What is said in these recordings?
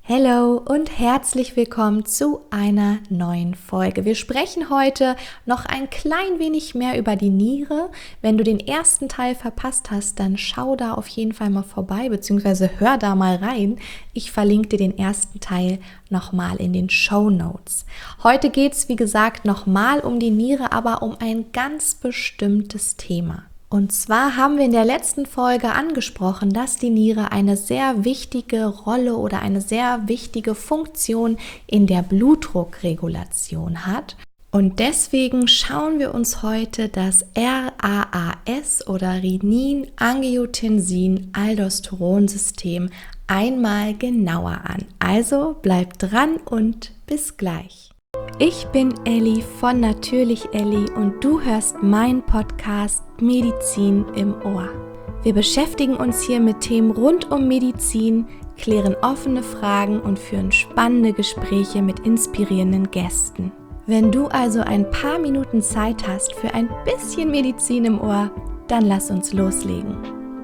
Hallo und herzlich willkommen zu einer neuen Folge. Wir sprechen heute noch ein klein wenig mehr über die Niere. Wenn du den ersten Teil verpasst hast, dann schau da auf jeden Fall mal vorbei, beziehungsweise hör da mal rein. Ich verlinke dir den ersten Teil nochmal in den Shownotes. Heute geht es, wie gesagt, nochmal um die Niere, aber um ein ganz bestimmtes Thema. Und zwar haben wir in der letzten Folge angesprochen, dass die Niere eine sehr wichtige Rolle oder eine sehr wichtige Funktion in der Blutdruckregulation hat. Und deswegen schauen wir uns heute das RAAS oder Renin-Angiotensin-Aldosteron-System einmal genauer an. Also bleib dran und bis gleich. Ich bin Elli von Natürlich Elli und du hörst meinen Podcast Medizin im Ohr. Wir beschäftigen uns hier mit Themen rund um Medizin, klären offene Fragen und führen spannende Gespräche mit inspirierenden Gästen. Wenn du also ein paar Minuten Zeit hast für ein bisschen Medizin im Ohr, dann lass uns loslegen.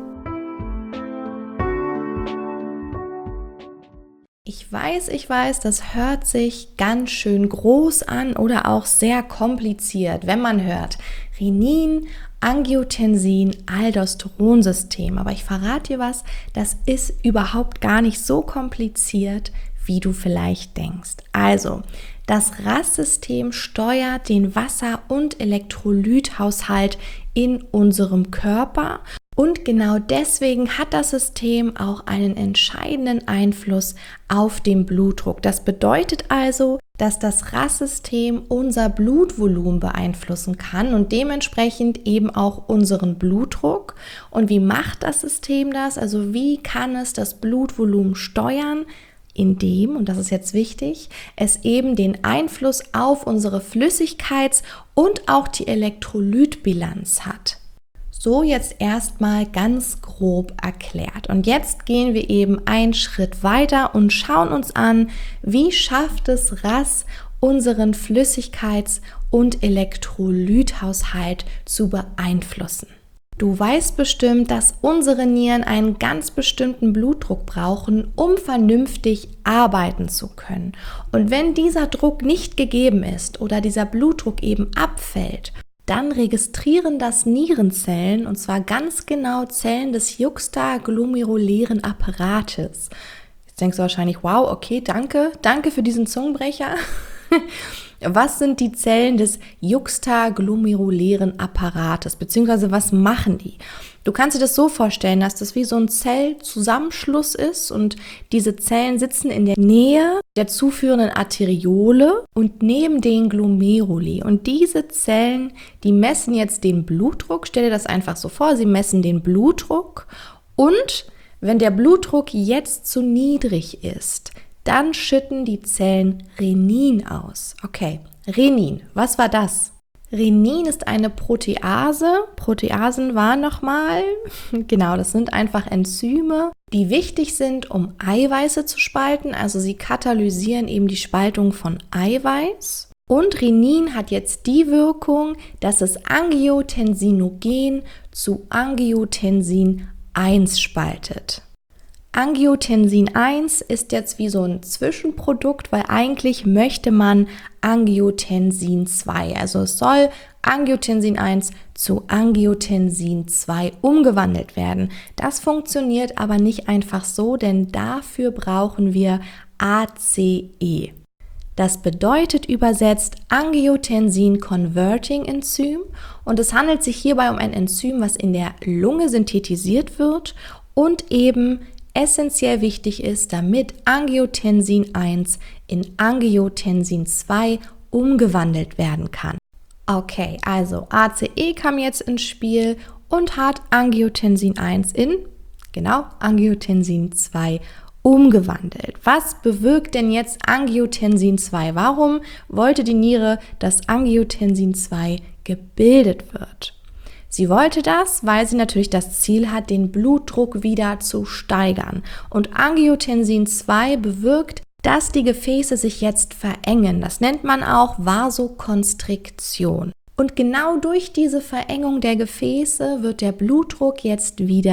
Ich weiß, das hört sich ganz schön groß an oder auch sehr kompliziert, wenn man hört Renin, Angiotensin, Aldosteron-System. Aber ich verrate dir was, das ist überhaupt gar nicht so kompliziert, wie du vielleicht denkst. Also, das RAS-System steuert den Wasser- und Elektrolythaushalt in unserem Körper. Und genau deswegen hat das System auch einen entscheidenden Einfluss auf den Blutdruck. Das bedeutet also, dass das RAS-System unser Blutvolumen beeinflussen kann und dementsprechend eben auch unseren Blutdruck. Und wie macht das System das? Also wie kann es das Blutvolumen steuern? Indem, und das ist jetzt wichtig, es eben den Einfluss auf unsere Flüssigkeits- und auch die Elektrolytbilanz hat. So jetzt erstmal ganz grob erklärt. Und jetzt gehen wir eben einen Schritt weiter und schauen uns an, wie schafft es RAS, unseren Flüssigkeits- und Elektrolythaushalt zu beeinflussen. Du weißt bestimmt, dass unsere Nieren einen ganz bestimmten Blutdruck brauchen, um vernünftig arbeiten zu können. Und wenn dieser Druck nicht gegeben ist oder dieser Blutdruck eben abfällt, dann registrieren das Nierenzellen, und zwar ganz genau Zellen des juxtaglomerulären Apparates. Jetzt denkst du wahrscheinlich, wow, okay, danke für diesen Zungenbrecher. Was sind die Zellen des juxtaglomerulären Apparates, beziehungsweise was machen die? Du kannst dir das so vorstellen, dass das wie so ein Zellzusammenschluss ist und diese Zellen sitzen in der Nähe der zuführenden Arteriole und neben den Glomeruli. Und diese Zellen, die messen jetzt den Blutdruck. Stell dir das einfach so vor, sie messen den Blutdruck und wenn der Blutdruck jetzt zu niedrig ist, dann schütten die Zellen Renin aus. Okay, Renin, was war das? Renin ist eine Protease. Proteasen waren nochmal, genau, das sind einfach Enzyme, die wichtig sind, um Eiweiße zu spalten. Also sie katalysieren eben die Spaltung von Eiweiß. Und Renin hat jetzt die Wirkung, dass es Angiotensinogen zu Angiotensin 1 spaltet. Angiotensin 1 ist jetzt wie so ein Zwischenprodukt, weil eigentlich möchte man Angiotensin 2. Also es soll Angiotensin 1 zu Angiotensin 2 umgewandelt werden. Das funktioniert aber nicht einfach so, denn dafür brauchen wir ACE. Das bedeutet übersetzt Angiotensin Converting Enzym und es handelt sich hierbei um ein Enzym, was in der Lunge synthetisiert wird und eben essentiell wichtig ist, damit Angiotensin 1 in Angiotensin 2 umgewandelt werden kann. Okay, also ACE kam jetzt ins Spiel und hat Angiotensin 1 in, Angiotensin 2 umgewandelt. Was bewirkt denn jetzt Angiotensin 2? Warum wollte die Niere, dass Angiotensin 2 gebildet wird? Sie wollte das, weil sie natürlich das Ziel hat, den Blutdruck wieder zu steigern. Und Angiotensin 2 bewirkt, dass die Gefäße sich jetzt verengen. Das nennt man auch Vasokonstriktion. Und genau durch diese Verengung der Gefäße wird der Blutdruck jetzt wieder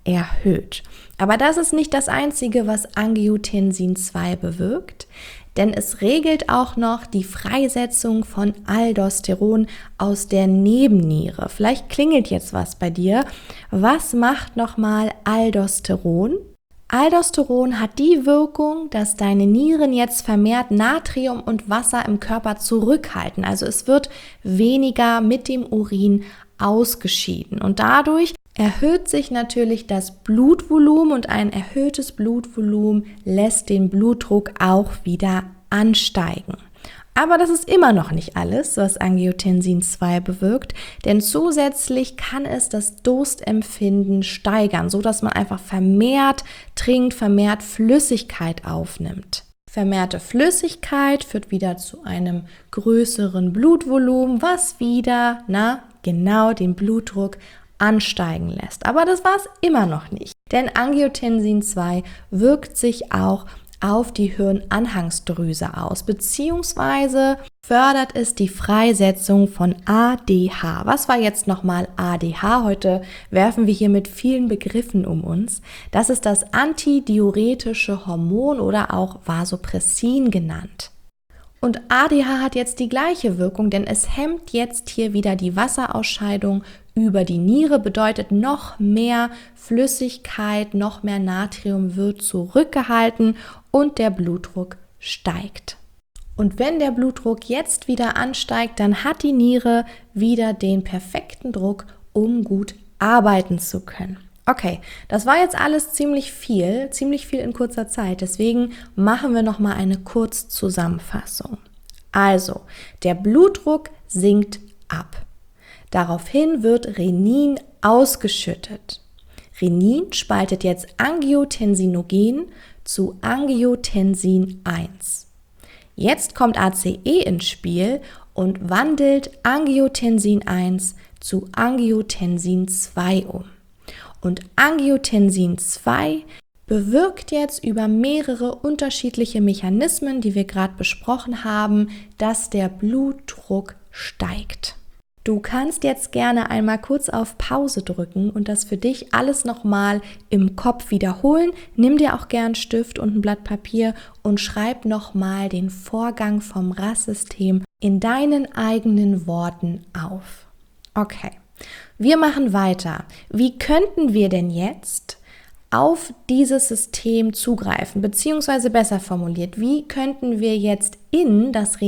erhöht. Aber das ist nicht das Einzige, was Angiotensin 2 bewirkt, denn es regelt auch noch die Freisetzung von Aldosteron aus der Nebenniere. Vielleicht klingelt jetzt was bei dir. Was macht nochmal Aldosteron? Aldosteron hat die Wirkung, dass deine Nieren jetzt vermehrt Natrium und Wasser im Körper zurückhalten. Also es wird weniger mit dem Urin ausgeschieden und dadurch erhöht sich natürlich das Blutvolumen und ein erhöhtes Blutvolumen lässt den Blutdruck auch wieder ansteigen. Aber das ist immer noch nicht alles, was Angiotensin 2 bewirkt, denn zusätzlich kann es das Durstempfinden steigern, sodass man einfach vermehrt trinkt, vermehrt Flüssigkeit aufnimmt. Vermehrte Flüssigkeit führt wieder zu einem größeren Blutvolumen, was wieder, genau den Blutdruck ansteigen lässt. Aber das war es immer noch nicht, denn Angiotensin 2 wirkt sich auch auf die Hirnanhangsdrüse aus, beziehungsweise fördert es die Freisetzung von ADH. Was war jetzt nochmal ADH? Heute werfen wir hier mit vielen Begriffen um uns. Das ist das antidiuretische Hormon oder auch Vasopressin genannt. Und ADH hat jetzt die gleiche Wirkung, denn es hemmt jetzt hier wieder die Wasserausscheidung über die Niere, bedeutet noch mehr Flüssigkeit, noch mehr Natrium wird zurückgehalten und der Blutdruck steigt. Und wenn der Blutdruck jetzt wieder ansteigt, dann hat die Niere wieder den perfekten Druck, um gut arbeiten zu können. Okay, das war jetzt alles ziemlich viel in kurzer Zeit, deswegen machen wir nochmal eine Kurzzusammenfassung. Also, der Blutdruck sinkt ab. Daraufhin wird Renin ausgeschüttet. Renin spaltet jetzt Angiotensinogen zu Angiotensin 1. Jetzt kommt ACE ins Spiel und wandelt Angiotensin 1 zu Angiotensin 2 um. Und Angiotensin 2 bewirkt jetzt über mehrere unterschiedliche Mechanismen, die wir gerade besprochen haben, dass der Blutdruck steigt. Du kannst jetzt gerne einmal kurz auf Pause drücken und das für dich alles nochmal im Kopf wiederholen. Nimm dir auch gern Stift und ein Blatt Papier und schreib nochmal den Vorgang vom RAS-System in deinen eigenen Worten auf. Okay, wir machen weiter. Wie könnten wir denn jetzt auf dieses System zugreifen, beziehungsweise besser formuliert, wie könnten wir jetzt in das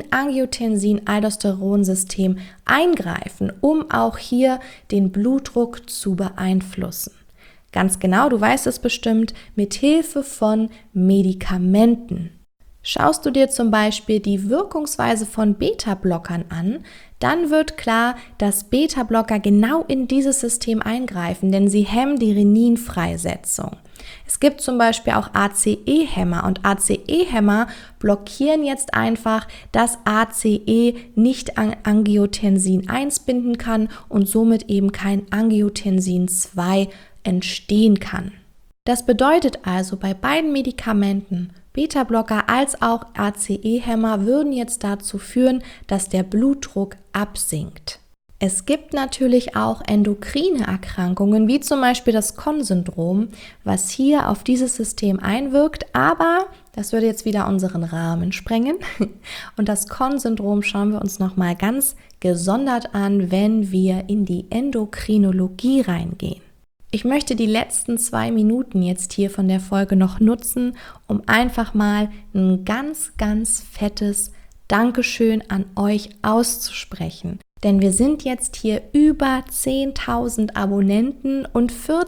Renin-Angiotensin-Aldosteron-System eingreifen, um auch hier den Blutdruck zu beeinflussen? Ganz genau, du weißt es bestimmt, mit Hilfe von Medikamenten. Schaust du dir zum Beispiel die Wirkungsweise von Beta-Blockern an, dann wird klar, dass Beta-Blocker genau in dieses System eingreifen, denn sie hemmen die Reninfreisetzung. Es gibt zum Beispiel auch ACE-Hämmer und ACE-Hämmer blockieren jetzt einfach, dass ACE nicht an Angiotensin 1 binden kann und somit eben kein Angiotensin 2 entstehen kann. Das bedeutet also, bei beiden Medikamenten, Beta-Blocker als auch ACE-Hämmer, würden jetzt dazu führen, dass der Blutdruck absinkt. Es gibt natürlich auch endokrine Erkrankungen, wie zum Beispiel das Conn-Syndrom, was hier auf dieses System einwirkt, aber das würde jetzt wieder unseren Rahmen sprengen. Und das Conn-Syndrom schauen wir uns nochmal ganz gesondert an, wenn wir in die Endokrinologie reingehen. Ich möchte die letzten 2 Minuten jetzt hier von der Folge noch nutzen, um einfach mal ein ganz, ganz fettes Dankeschön an euch auszusprechen. Denn wir sind jetzt hier über 10.000 Abonnenten und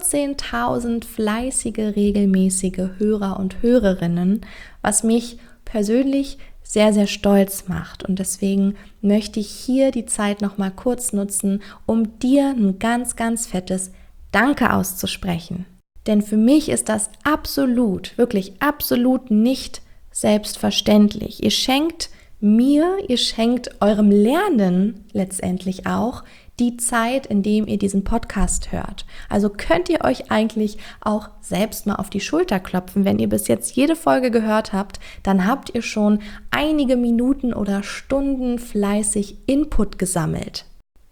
14.000 fleißige, regelmäßige Hörer und Hörerinnen, was mich persönlich sehr, sehr stolz macht. Und deswegen möchte ich hier die Zeit noch mal kurz nutzen, um dir ein ganz, ganz fettes Danke auszusprechen. Denn für mich ist das absolut, wirklich absolut nicht selbstverständlich. Ihr schenkt mir, ihr schenkt eurem Lernen letztendlich auch die Zeit, in dem ihr diesen Podcast hört. Also könnt ihr euch eigentlich auch selbst mal auf die Schulter klopfen. Wenn ihr bis jetzt jede Folge gehört habt, dann habt ihr schon einige Minuten oder Stunden fleißig Input gesammelt.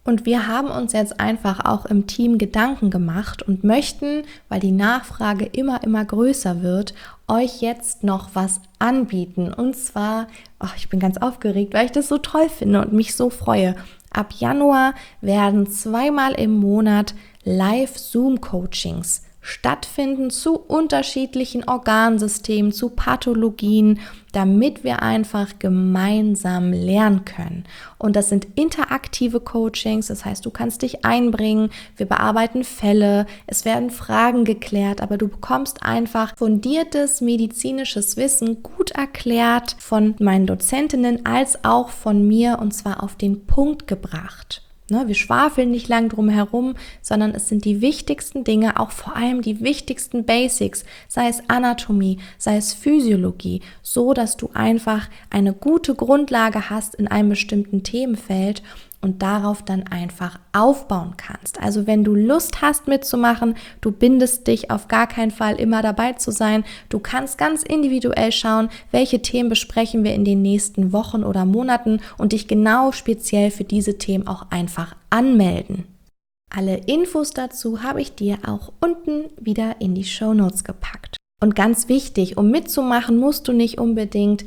Und wir haben uns jetzt einfach auch im Team Gedanken gemacht und möchten, weil die Nachfrage immer größer wird, euch jetzt noch was anbieten. Und zwar, ich bin ganz aufgeregt, weil ich das so toll finde und mich so freue. Ab Januar werden 2-mal im Monat Live-Zoom-Coachings stattfinden zu unterschiedlichen Organsystemen, zu Pathologien, damit wir einfach gemeinsam lernen können. Und das sind interaktive Coachings, das heißt, du kannst dich einbringen, wir bearbeiten Fälle, es werden Fragen geklärt, aber du bekommst einfach fundiertes medizinisches Wissen gut erklärt von meinen Dozentinnen als auch von mir und zwar auf den Punkt gebracht. Wir schwafeln nicht lang drum herum, sondern es sind die wichtigsten Dinge, auch vor allem die wichtigsten Basics, sei es Anatomie, sei es Physiologie, so dass du einfach eine gute Grundlage hast in einem bestimmten Themenfeld und darauf dann einfach aufbauen kannst. Also wenn du Lust hast mitzumachen, du bindest dich auf gar keinen Fall immer dabei zu sein. Du kannst ganz individuell schauen, welche Themen besprechen wir in den nächsten Wochen oder Monaten und dich genau speziell für diese Themen auch einfach anmelden. Alle Infos dazu habe ich dir auch unten wieder in die Shownotes gepackt. Und ganz wichtig, um mitzumachen, musst du nicht unbedingt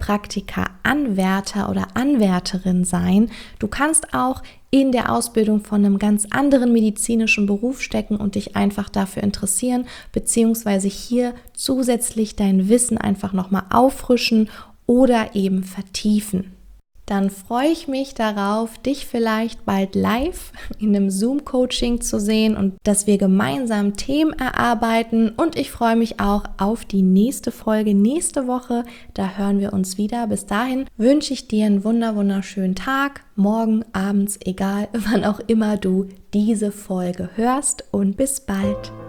Heilpraktiker-Anwärter oder Anwärterin sein. Du kannst auch in der Ausbildung von einem ganz anderen medizinischen Beruf stecken und dich einfach dafür interessieren, beziehungsweise hier zusätzlich dein Wissen einfach nochmal auffrischen oder eben vertiefen. Dann freue ich mich darauf, dich vielleicht bald live in einem Zoom-Coaching zu sehen und dass wir gemeinsam Themen erarbeiten. Und ich freue mich auch auf die nächste Folge nächste Woche. Da hören wir uns wieder. Bis dahin wünsche ich dir einen wunderschönen Tag, morgen, abends, egal, wann auch immer du diese Folge hörst. Und bis bald.